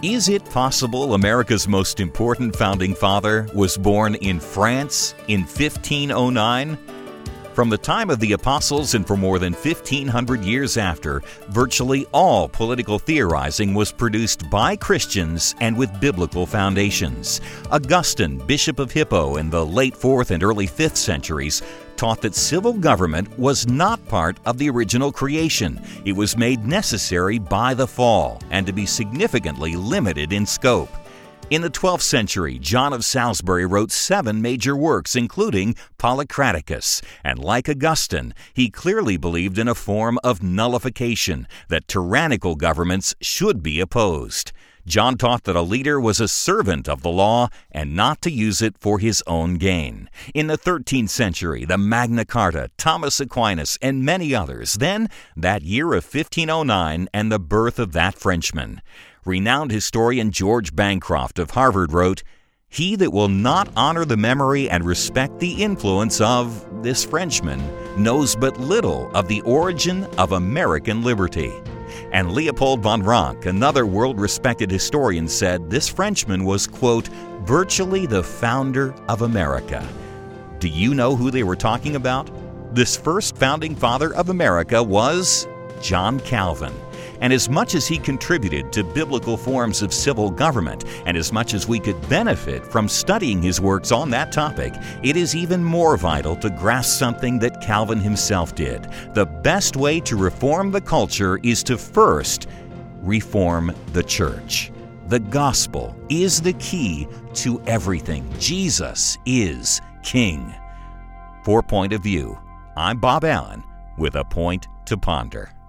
Is it possible America's most important founding father was born in France in 1509? From the time of the apostles and for more than 1,500 years after, virtually all political theorizing was produced by Christians and with biblical foundations. Augustine, Bishop of Hippo in the late 4th and early 5th centuries, taught that civil government was not part of the original creation. It was made necessary by the fall and to be significantly limited in scope. In the 12th century, John of Salisbury wrote 7 major works, including Polycraticus, and like Augustine, he clearly believed in a form of nullification, that tyrannical governments should be opposed. John taught that a leader was a servant of the law and not to use it for his own gain. In the 13th century, the Magna Carta, Thomas Aquinas, and many others. Then, that year of 1509 and the birth of that Frenchman. Renowned historian George Bancroft of Harvard wrote, "He that will not honor the memory and respect the influence of this Frenchman knows but little of the origin of American liberty." And Leopold von Ranke, another world-respected historian, said this Frenchman was, quote, virtually the founder of America. Do you know who they were talking about? This first founding father of America was John Calvin. And as much as he contributed to biblical forms of civil government, and as much as we could benefit from studying his works on that topic, it is even more vital to grasp something that Calvin himself did. The best way to reform the culture is to first reform the church. The gospel is the key to everything. Jesus is King. For Point of View, I'm Bob Allen with a point to ponder.